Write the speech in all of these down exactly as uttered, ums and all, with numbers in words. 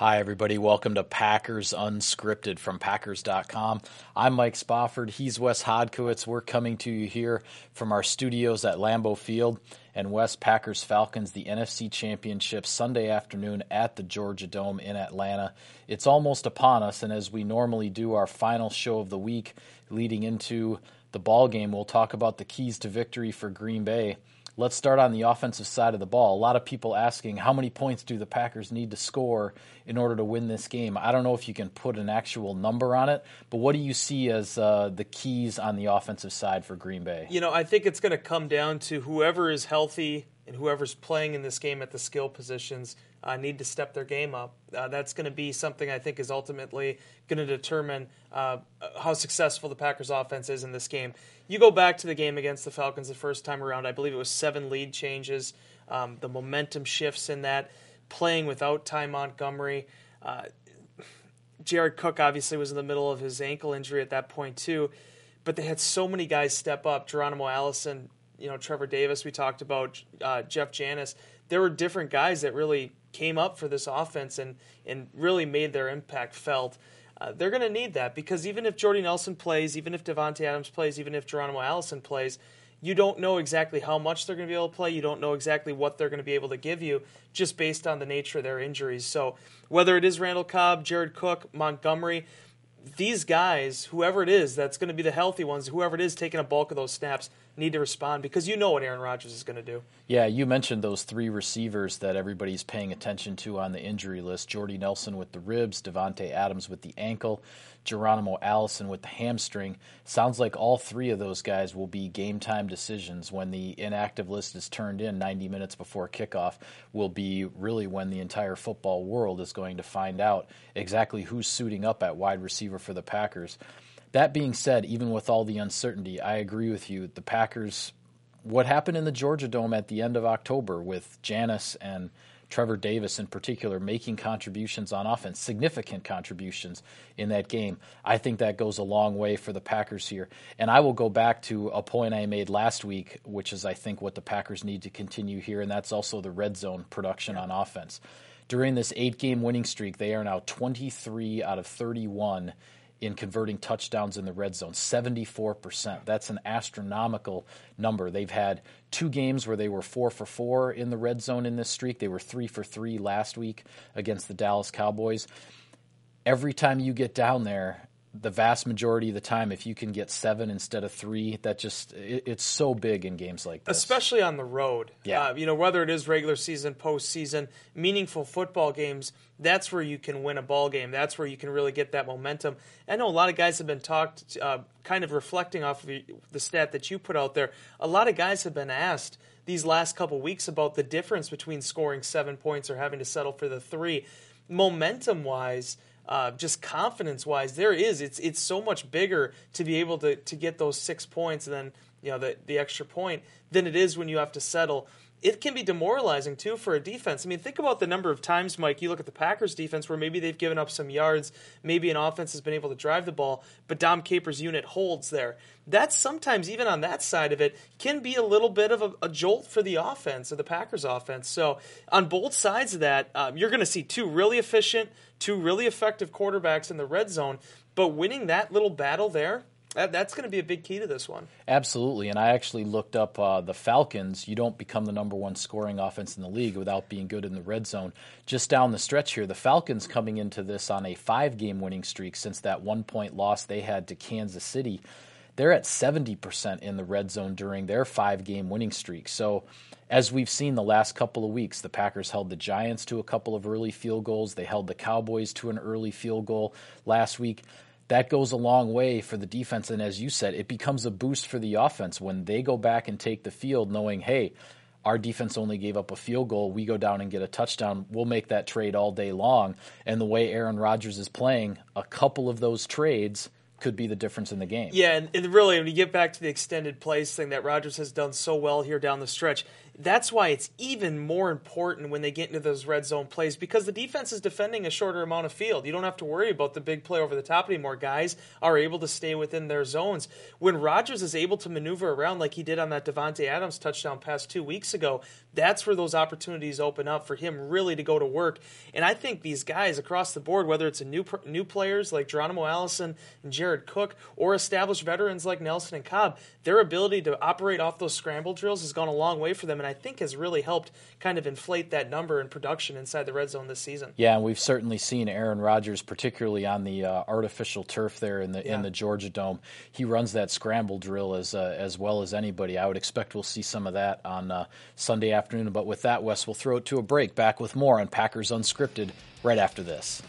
Hi, everybody. Welcome to Packers Unscripted from Packers dot com. I'm Mike Spofford. He's Wes Hodkiewicz. We're coming to you here from our studios at Lambeau Field. And Wes, Packers Falcons, the N F C Championship, Sunday afternoon at the Georgia Dome in Atlanta. It's almost upon us, and as we normally do our final show of the week leading into the ball game, we'll talk about the keys to victory for Green Bay. Let's start on the offensive side of the ball. A lot of people asking, how many points do the Packers need to score in order to win this game? I don't know if you can put an actual number on it, but what do you see as uh, the keys on the offensive side for Green Bay? You know, I think it's going to come down to whoever is healthy and whoever's playing in this game at the skill positions uh, need to step their game up. Uh, that's going to be something I think is ultimately going to determine uh, how successful the Packers offense is in this game. You go back to the game against the Falcons the first time around, I believe it was seven lead changes, um, the momentum shifts in that, playing without Ty Montgomery. Uh, Jared Cook obviously was in the middle of his ankle injury at that point too, but they had so many guys step up. Geronimo Allison, you know, Trevor Davis, we talked about, uh, Jeff Janis. There were different guys that really came up for this offense and, and really made their impact felt. Uh, they're going to need that because even if Jordy Nelson plays, even if Davante Adams plays, even if Geronimo Allison plays, you don't know exactly how much they're going to be able to play. You don't know exactly what they're going to be able to give you just based on the nature of their injuries. So whether it is Randall Cobb, Jared Cook, Montgomery, these guys, whoever it is that's going to be the healthy ones, whoever it is taking a bulk of those snaps, need to respond because you know what Aaron Rodgers is going to do. Yeah, you mentioned those three receivers that everybody's paying attention to on the injury list. Jordy Nelson with the ribs, Davante Adams with the ankle, Geronimo Allison with the hamstring. Sounds like all three of those guys will be game-time decisions when the inactive list is turned in ninety minutes before kickoff. Will be really when the entire football world is going to find out exactly who's suiting up at wide receiver for the Packers. That being said, even with all the uncertainty, I agree with you. The Packers, what happened in the Georgia Dome at the end of October with Janis and Trevor Davis in particular making contributions on offense, significant contributions in that game, I think that goes a long way for the Packers here. And I will go back to a point I made last week, which is I think what the Packers need to continue here, and that's also the red zone production on offense. During this eight-game winning streak, they are now twenty-three out of thirty-one in converting touchdowns in the red zone, seventy-four percent. That's an astronomical number. They've had two games where they were four for four in the red zone in this streak. They were three for three last week against the Dallas Cowboys. Every time you get down there, the vast majority of the time, if you can get seven instead of three, that just it, it's so big in games like this. Especially on the road. Yeah. Uh, you know, whether it is regular season, postseason, meaningful football games, that's where you can win a ball game. That's where you can really get that momentum. I know a lot of guys have been talked, uh, kind of reflecting off of the stat that you put out there. A lot of guys have been asked these last couple weeks about the difference between scoring seven points or having to settle for the three. Momentum-wise, Uh, just confidence-wise, there is. It's it's so much bigger to be able to, to get those six points and then you know the the extra point than it is when you have to settle. It can be demoralizing too for a defense. I mean, think about the number of times, Mike, you look at the Packers defense where maybe they've given up some yards, maybe an offense has been able to drive the ball, but Dom Capers' unit holds there. That sometimes, even on that side of it, can be a little bit of a, a jolt for the offense, or the Packers offense. So on both sides of that, um, you're going to see two really efficient, two really effective quarterbacks in the red zone, but winning that little battle there, That, that's going to be a big key to this one. Absolutely, and I actually looked up uh, the Falcons. You don't become the number one scoring offense in the league without being good in the red zone. Just down the stretch here, the Falcons coming into this on a five-game winning streak since that one-point loss they had to Kansas City. They're at seventy percent in the red zone during their five-game winning streak. So as we've seen the last couple of weeks, the Packers held the Giants to a couple of early field goals. They held the Cowboys to an early field goal last week. That goes a long way for the defense, and as you said, it becomes a boost for the offense when they go back and take the field knowing, hey, our defense only gave up a field goal, we go down and get a touchdown, we'll make that trade all day long. And the way Aaron Rodgers is playing, a couple of those trades could be the difference in the game. Yeah, and, and really, when you get back to the extended plays thing that Rodgers has done so well here down the stretch, that's why it's even more important when they get into those red zone plays, because the defense is defending a shorter amount of field. You don't have to worry about the big play over the top anymore. Guys are able to stay within their zones. When Rodgers is able to maneuver around like he did on that Davante Adams touchdown pass two weeks ago, that's where those opportunities open up for him really to go to work. And I think these guys across the board, whether it's a new new players like Geronimo Allison and Jared Cook, or established veterans like Nelson and Cobb, their ability to operate off those scramble drills has gone a long way for them, and I think has really helped kind of inflate that number in production inside the red zone this season. Yeah, and we've certainly seen Aaron Rodgers, particularly on the uh, artificial turf there in the yeah. in the Georgia Dome. He runs that scramble drill as uh, as well as anybody. I would expect we'll see some of that on uh, Sunday afternoon. But with that, Wes, we'll throw it to a break. Back with more on Packers Unscripted right after this.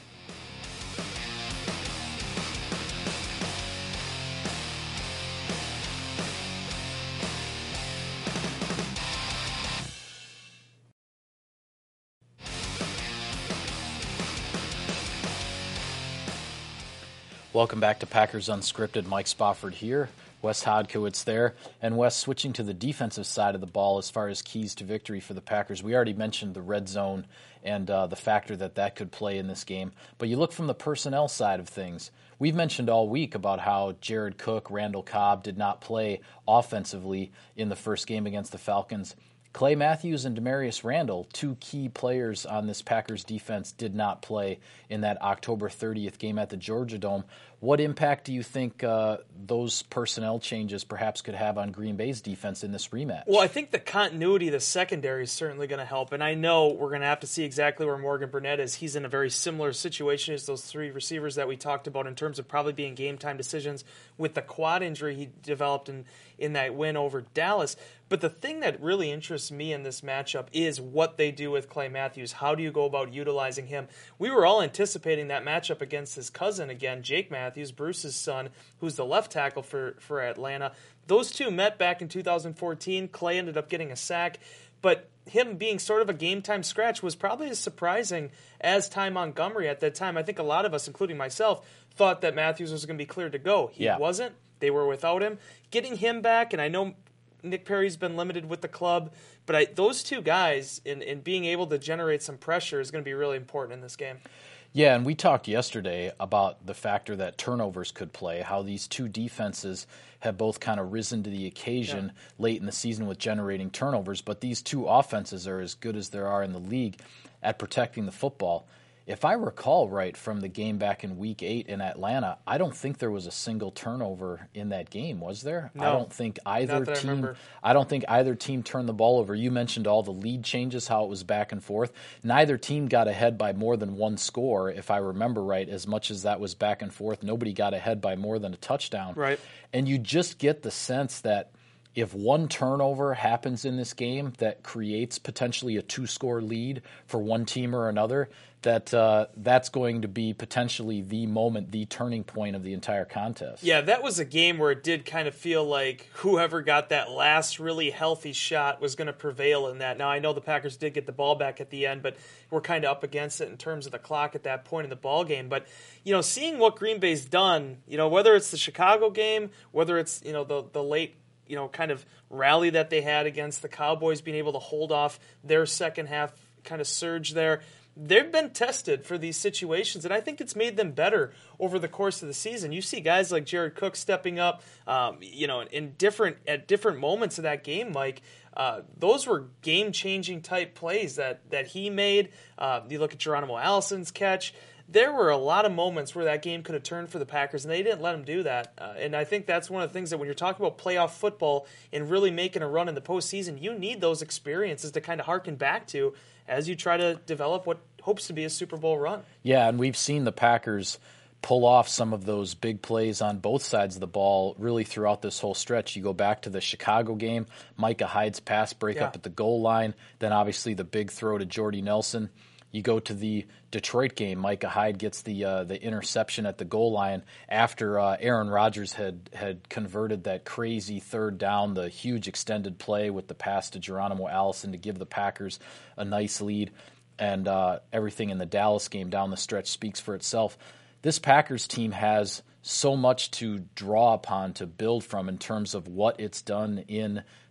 Welcome back to Packers Unscripted. Mike Spofford here, Wes Hodkiewicz there, and Wes, switching to the defensive side of the ball as far as keys to victory for the Packers. We already mentioned the red zone and uh, the factor that that could play in this game, but you look from the personnel side of things. We've mentioned all week about how Jared Cook, Randall Cobb did not play offensively in the first game against the Falcons. Clay Matthews and Demarius Randall, two key players on this Packers defense, did not play in that October thirtieth game at the Georgia Dome. What impact do you think uh, those personnel changes perhaps could have on Green Bay's defense in this rematch? Well, I think the continuity of the secondary is certainly going to help, and I know we're going to have to see exactly where Morgan Burnett is. He's in a very similar situation as those three receivers that we talked about in terms of probably being game-time decisions with the quad injury he developed in, in that win over Dallas. But the thing that really interests me in this matchup is what they do with Clay Matthews. How do you go about utilizing him? We were all anticipating that matchup against his cousin again, Jake Matthews, Bruce's son, who's the left tackle for, for Atlanta. Those two met back in two thousand fourteen. Clay ended up getting a sack. But him being sort of a game-time scratch was probably as surprising as Ty Montgomery at that time. I think a lot of us, including myself, thought that Matthews was going to be cleared to go. He yeah. wasn't. They were without him. Getting him back, and I know Nick Perry's been limited with the club, but I, those two guys in, in being able to generate some pressure is going to be really important in this game. Yeah, and we talked yesterday about the factor that turnovers could play, how these two defenses have both kind of risen to the occasion yeah. late in the season with generating turnovers, but these two offenses are as good as there are in the league at protecting the football. If I recall right from the game back in week eight in Atlanta, I don't think there was a single turnover in that game, was there? No, I don't think either not that team I, I don't think either team turned the ball over. You mentioned all the lead changes, how it was back and forth. Neither team got ahead by more than one score, if I remember right, as much as that was back and forth. Nobody got ahead by more than a touchdown. Right. And you just get the sense that if one turnover happens in this game that creates potentially a two-score lead for one team or another, that uh, that's going to be potentially the moment, the turning point of the entire contest. Yeah, that was a game where it did kind of feel like whoever got that last really healthy shot was going to prevail in that. Now, I know the Packers did get the ball back at the end, but we're kind of up against it in terms of the clock at that point in the ball game. But, you know, seeing what Green Bay's done, you know, whether it's the Chicago game, whether it's, you know, the the late you know, kind of rally that they had against the Cowboys, being able to hold off their second half kind of surge there. They've been tested for these situations, and I think it's made them better over the course of the season. You see guys like Jared Cook stepping up, um, you know, in different at different moments of that game, Mike. Uh, those were game-changing type plays that that he made. Uh, you look at Geronimo Allison's catch. There were a lot of moments where that game could have turned for the Packers, and they didn't let him do that. Uh, and I think that's one of the things that when you're talking about playoff football and really making a run in the postseason, you need those experiences to kind of harken back to as you try to develop what hopes to be a Super Bowl run. Yeah, and we've seen the Packers pull off some of those big plays on both sides of the ball really throughout this whole stretch. You go back to the Chicago game, Micah Hyde's pass breakup yeah. at the goal line, then obviously the big throw to Jordy Nelson. You go to the Detroit game, Micah Hyde gets the uh, the interception at the goal line after uh, Aaron Rodgers had, had converted that crazy third down, the huge extended play with the pass to Geronimo Allison to give the Packers a nice lead. And uh, everything in the Dallas game down the stretch speaks for itself. This Packers team has so much to draw upon, to build from in terms of what it's done in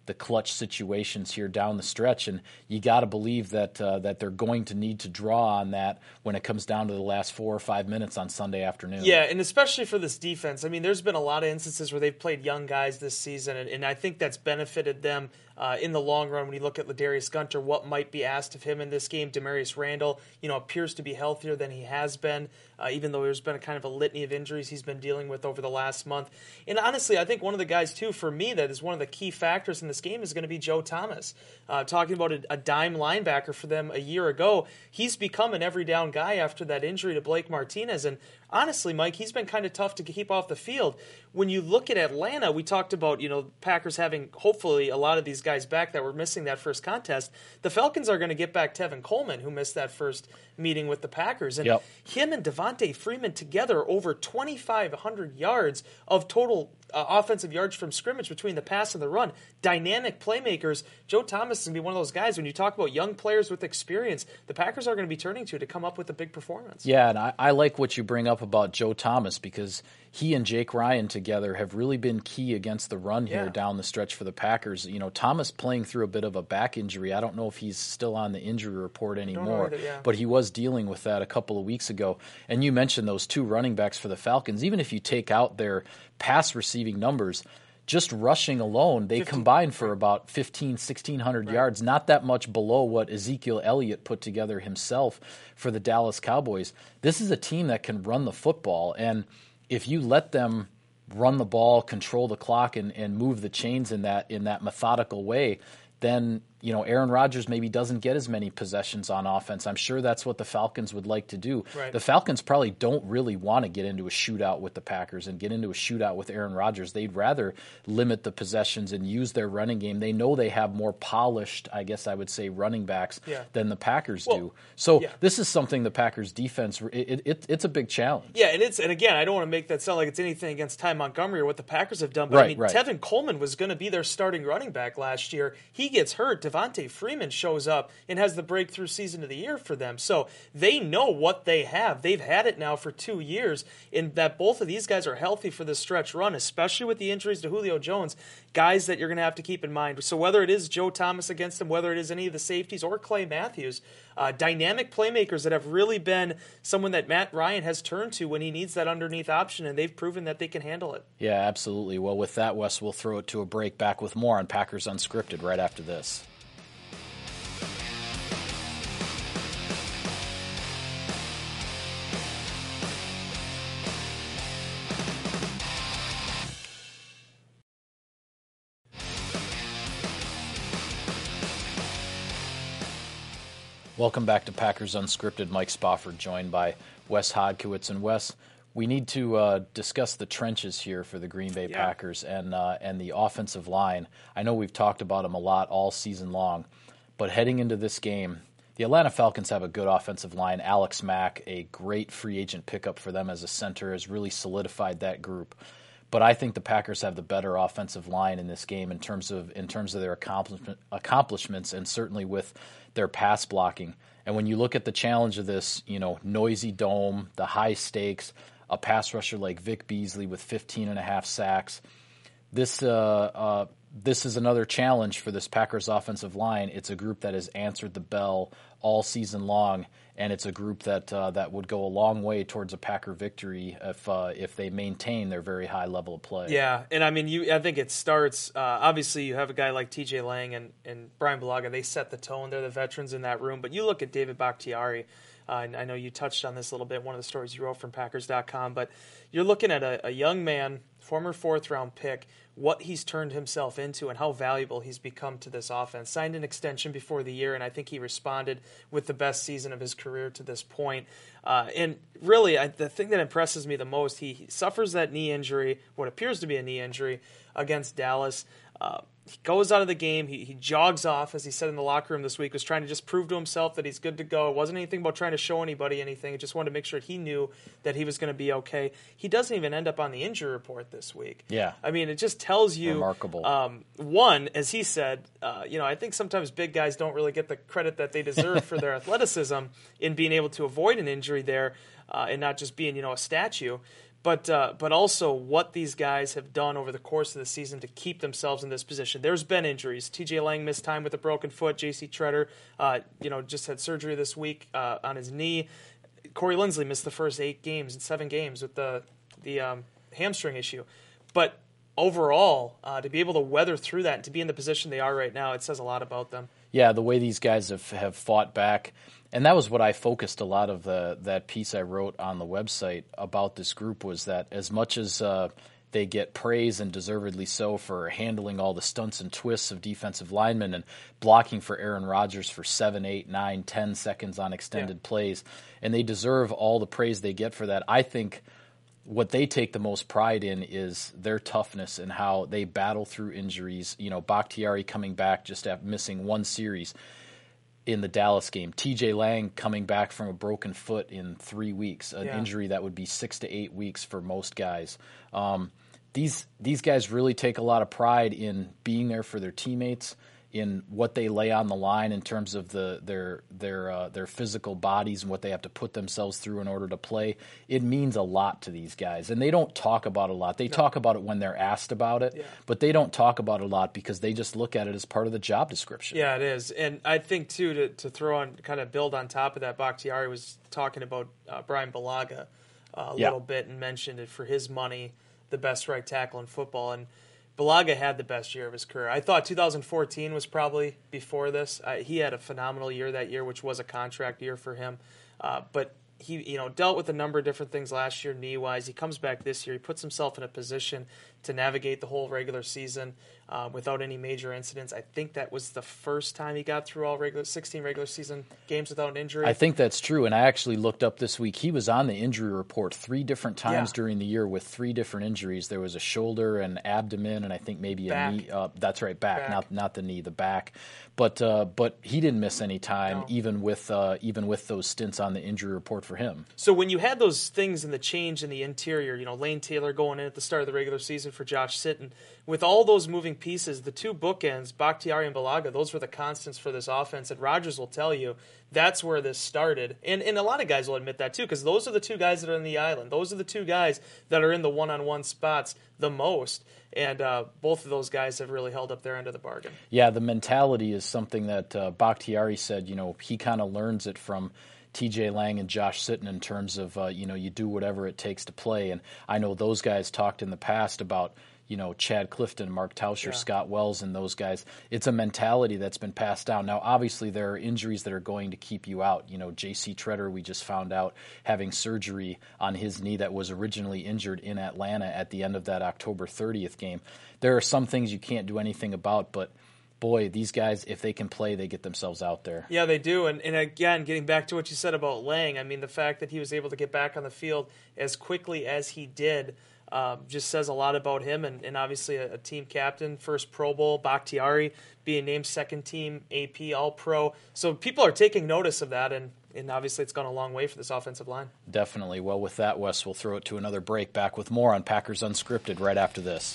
the clutch situations here down the stretch, and you got to believe that uh, that they're going to need to draw on that when it comes down to the last four or five minutes on Sunday afternoon. Yeah, and especially for this defense. I mean, there's been a lot of instances where they've played young guys this season, and, and I think that's benefited them uh, in the long run. When you look at Ladarius Gunter, what might be asked of him in this game, Demarius Randall, you know, appears to be healthier than he has been, uh, even though there's been a kind of a litany of injuries he's been dealing with over the last month. And honestly, I think one of the guys, too, for me, that is one of the key factors in this game is going to be Joe Thomas. Uh, talking about a, a dime linebacker for them a year ago, he's become an every down guy after that injury to Blake Martinez. And honestly, Mike, he's been kind of tough to keep off the field. When you look at Atlanta, we talked about, you know, Packers having hopefully a lot of these guys back that were missing that first contest. The Falcons are going to get back Tevin Coleman, who missed that first meeting with the Packers. And yep. him and Devontae Freeman together over twenty-five hundred yards of total uh, offensive yards from scrimmage between the pass and the run. Dynamic playmakers. Joe Thomas is going to be one of those guys, when you talk about young players with experience, the Packers are going to be turning to to come up with a big performance. Yeah, and I, I like what you bring up about Joe Thomas, because he and Jake Ryan together have really been key against the run here yeah. down the stretch for the Packers. You know, Thomas playing through a bit of a back injury. I don't know if he's still on the injury report anymore, either, yeah. but he was dealing with that a couple of weeks ago. And you mentioned those two running backs for the Falcons. Even if you take out their pass receiving numbers, just rushing alone, they fifteen combined for about fifteen, sixteen hundred right. yards, not that much below what Ezekiel Elliott put together himself for the Dallas Cowboys. This is a team that can run the football, and if you let them run the ball, control the clock, and, and move the chains in that in that methodical way, then you know Aaron Rodgers maybe doesn't get as many possessions on offense. I'm sure that's what the Falcons would like to do. Right. The Falcons probably don't really want to get into a shootout with the Packers and get into a shootout with Aaron Rodgers. They'd rather limit the possessions and use their running game. They know they have more polished, I guess I would say, running backs yeah. than the Packers well, do. So yeah. this is something the Packers defense, it, it, it's a big challenge. Yeah, and it's and again, I don't want to make that sound like it's anything against Ty Montgomery or what the Packers have done, but right, I mean, right. Tevin Coleman was going to be their starting running back last year. He gets hurt. Devontae Freeman shows up and has the breakthrough season of the year for them. So they know what they have. They've had it now for two years, and that both of these guys are healthy for this stretch run, especially with the injuries to Julio Jones, guys that you're going to have to keep in mind. So whether it is Joe Thomas against them, whether it is any of the safeties or Clay Matthews, uh, dynamic playmakers that have really been someone that Matt Ryan has turned to when he needs that underneath option, and they've proven that they can handle it. Yeah, absolutely. Well, with that, Wes, we'll throw it to a break. Back with more on Packers Unscripted right after this. Welcome back to Packers Unscripted. Mike Spofford joined by Wes Hodkiewicz. And Wes, we need to uh, discuss the trenches here for the Green Bay yeah. Packers and uh, and the offensive line. I know we've talked about them a lot all season long, but heading into this game, the Atlanta Falcons have a good offensive line. Alex Mack, a great free agent pickup for them as a center, has really solidified that group. But I think the Packers have the better offensive line in this game in terms of in terms of their accomplishment, accomplishments and certainly with their pass blocking. And when you look at the challenge of this, you know, noisy dome, the high stakes, a pass rusher like Vic Beasley with fifteen and a half sacks, this uh, uh, this is another challenge for this Packers offensive line. It's a group that has answered the bell all season long, and it's a group that uh, that would go a long way towards a Packer victory if uh, if they maintain their very high level of play. Yeah, and I mean, you. I think it starts. Uh, obviously, you have a guy like T J Lang and, and Brian Bulaga. They set the tone. They're the veterans in that room. But you look at David Bakhtiari. Uh, and I know you touched on this a little bit, one of the stories you wrote from Packers dot com, but you're looking at a, a young man, former fourth-round pick, what he's turned himself into and how valuable he's become to this offense. Signed an extension before the year, and I think he responded with the best season of his career to this point. Uh, and really, I, the thing that impresses me the most, he, he suffers that knee injury, what appears to be a knee injury, against Dallas. Uh, He goes out of the game. He he jogs off, as he said in the locker room this week, was trying to just prove to himself that he's good to go. It wasn't anything about trying to show anybody anything. He just wanted to make sure he knew that he was going to be okay. He doesn't even end up on the injury report this week. Yeah. I mean, it just tells you. Remarkable. Um, one, as he said, uh, you know, I think sometimes big guys don't really get the credit that they deserve for their athleticism in being able to avoid an injury there uh, and not just being, you know, a statue. but uh, but also what these guys have done over the course of the season to keep themselves in this position. There's been injuries. T J Lang missed time with a broken foot. J C Treader, uh, you know, just had surgery this week uh, on his knee. Corey Linsley missed the first eight games and seven games with the the um, hamstring issue. But overall, uh, to be able to weather through that and to be in the position they are right now, it says a lot about them. Yeah, the way these guys have, have fought back. And that was what I focused a lot of the, that piece I wrote on the website about this group, was that as much as uh, they get praise, and deservedly so, for handling all the stunts and twists of defensive linemen and blocking for Aaron Rodgers for seven, eight, nine, ten seconds on extended yeah. plays, and they deserve all the praise they get for that. I think what they take the most pride in is their toughness and how they battle through injuries. You know, Bakhtiari coming back just after missing one series in the Dallas game. T J Lang coming back from a broken foot in three weeks, an yeah. injury that would be six to eight weeks for most guys. Um, these these guys really take a lot of pride in being there for their teammates, in what they lay on the line in terms of the their their uh, their physical bodies and what they have to put themselves through in order to play. It means a lot to these guys, and they don't talk about it a lot. They no. talk about it when they're asked about it, yeah. but they don't talk about it a lot because they just look at it as part of the job description. Yeah, it is. And I think, too, to, to throw on, kind of build on top of that, Bakhtiari was talking about uh, Brian Bulaga uh, a yeah. little bit and mentioned it, for his money, the best right tackle in football. And Bulaga had the best year of his career. I thought two thousand fourteen was probably before this. Uh, he had a phenomenal year that year, which was a contract year for him. Uh, but he, you know, dealt with a number of different things last year, knee-wise. He comes back this year. He puts himself in a position to navigate the whole regular season uh, without any major incidents. I think that was the first time he got through all regular sixteen regular season games without an injury. I think that's true, and I actually looked up this week. He was on the injury report three different times yeah. during the year with three different injuries. There was a shoulder, an abdomen, and I think maybe a back. knee. Uh, that's right, back, back, not not the knee, the back. But uh, but he didn't miss any time, no. even with uh, even with those stints on the injury report for him. So when you had those things in the change in the interior, you know, Lane Taylor going in at the start of the regular season for Josh Sitton, with all those moving pieces, the two bookends, Bakhtiari and Bulaga, those were the constants for this offense. And Rodgers will tell you that's where this started. And and a lot of guys will admit that too, because those are the two guys that are in the island. Those are the two guys that are in the one-on-one spots the most. And uh, both of those guys have really held up their end of the bargain. Yeah, the mentality is something that uh, Bakhtiari said, you know, he kind of learns it from T J Lang and Josh Sitton in terms of, uh, you know, you do whatever it takes to play. And I know those guys talked in the past about, you know, Chad Clifton, Mark Tauscher, yeah. Scott Wells, and those guys. It's a mentality that's been passed down. Now, obviously, there are injuries that are going to keep you out. You know, J C Treader, we just found out, having surgery on his knee that was originally injured in Atlanta at the end of that October thirtieth game. There are some things you can't do anything about, but boy, these guys, if they can play, they get themselves out there. Yeah, they do. And, and again, getting back to what you said about Lang, I mean, the fact that he was able to get back on the field as quickly as he did um, just says a lot about him. And, and obviously a, a team captain, first Pro Bowl, Bakhtiari being named second team A P All-Pro. So people are taking notice of that, and, and obviously it's gone a long way for this offensive line. Definitely. Well, with that, Wes, we'll throw it to another break. Back with more on Packers Unscripted right after this.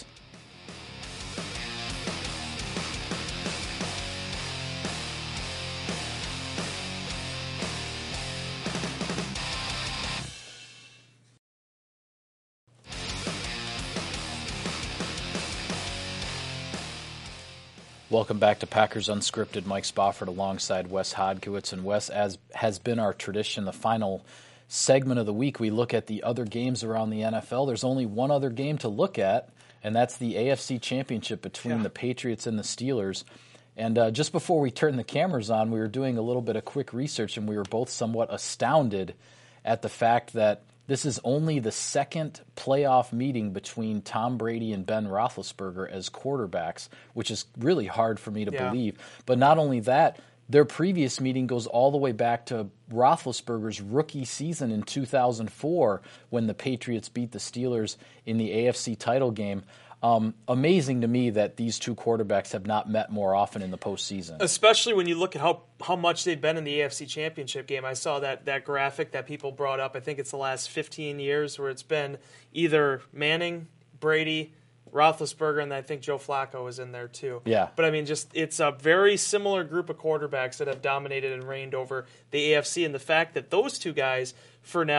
Welcome back to Packers Unscripted. Mike Spofford alongside Wes Hodkiewicz. And Wes, as has been our tradition, the final segment of the week, we look at the other games around the N F L. There's only one other game to look at, and that's the A F C Championship between yeah. the Patriots and the Steelers. And uh, just before we turned the cameras on, we were doing a little bit of quick research, and we were both somewhat astounded at the fact that this is only the second playoff meeting between Tom Brady and Ben Roethlisberger as quarterbacks, which is really hard for me to yeah. believe. But not only that, their previous meeting goes all the way back to Roethlisberger's rookie season in two thousand four when the Patriots beat the Steelers in the A F C title game. Um, amazing to me that these two quarterbacks have not met more often in the postseason. Especially when you look at how, how much they've been in the A F C Championship game. I saw that, that graphic that people brought up. I think it's the last fifteen years where it's been either Manning, Brady, Roethlisberger, and I think Joe Flacco was in there too. Yeah. But I mean, just it's a very similar group of quarterbacks that have dominated and reigned over the A F C. And the fact that those two guys, for now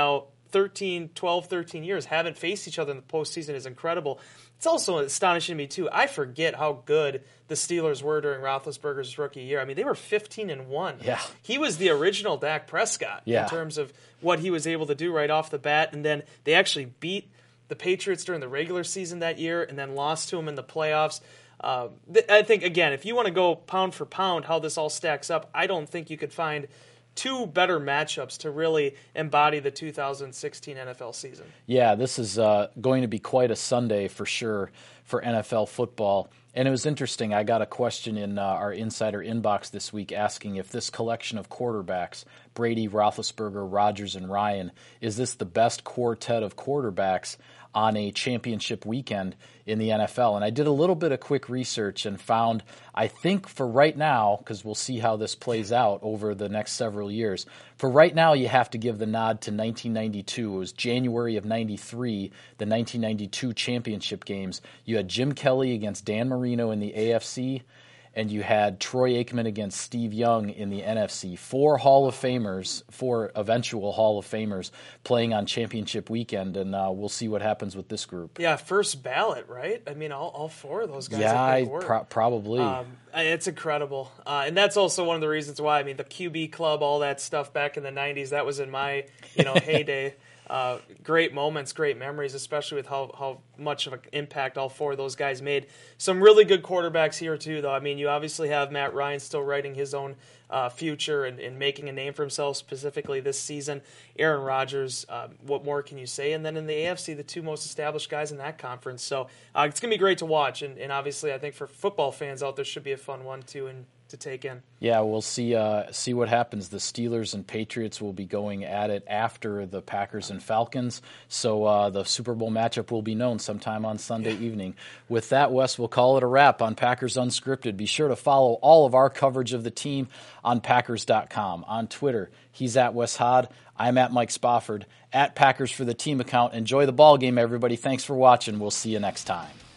thirteen, twelve, thirteen years haven't faced each other in the postseason is incredible. It's also astonishing to me, too. I forget how good the Steelers were during Roethlisberger's rookie year. I mean, they were fifteen and one. Yeah. He was the original Dak Prescott yeah. in terms of what he was able to do right off the bat. And then they actually beat the Patriots during the regular season that year and then lost to them in the playoffs. Uh, th- I think, again, if you want to go pound for pound how this all stacks up, I don't think you could find two better matchups to really embody the two thousand sixteen N F L season. Yeah, this is uh, going to be quite a Sunday for sure for N F L football. And it was interesting. I got a question in uh, our insider inbox this week asking if this collection of quarterbacks, Brady, Roethlisberger, Rodgers, and Ryan, is this the best quartet of quarterbacks on a championship weekend in the N F L? And I did a little bit of quick research and found, I think for right now, because we'll see how this plays out over the next several years, for right now you have to give the nod to nineteen ninety-two. It was January of ninety-three, the nineteen ninety-two championship games. You had Jim Kelly against Dan Marino in the A F C, and you had Troy Aikman against Steve Young in the N F C. Four Hall of Famers, four eventual Hall of Famers playing on championship weekend, and uh, we'll see what happens with this group. Yeah, first ballot, right? I mean, all, all four of those guys. Yeah, I I pro- probably. Um, it's incredible. Uh, and that's also one of the reasons why, I mean, the Q B club, all that stuff back in the nineties, that was in my, you know, heyday. Uh, great moments, great memories, especially with how, how much of an impact all four of those guys made. Some really good quarterbacks here, too, though. I mean, you obviously have Matt Ryan still writing his own uh, future and, and making a name for himself specifically this season. Aaron Rodgers, uh, what more can you say? And then in the A F C, the two most established guys in that conference. So uh, it's going to be great to watch. And, and obviously, I think for football fans out there, should be a fun one, too, and to take in. Yeah, we'll see uh, see what happens. The Steelers and Patriots will be going at it after the Packers and Falcons, so uh, the Super Bowl matchup will be known sometime on Sunday yeah. evening. With that, Wes, we'll call it a wrap on Packers Unscripted. Be sure to follow all of our coverage of the team on Packers dot com. On Twitter, he's at Wes Hod. I'm at Mike Spofford. At Packers for the Team account. Enjoy the ball game, everybody. Thanks for watching. We'll see you next time.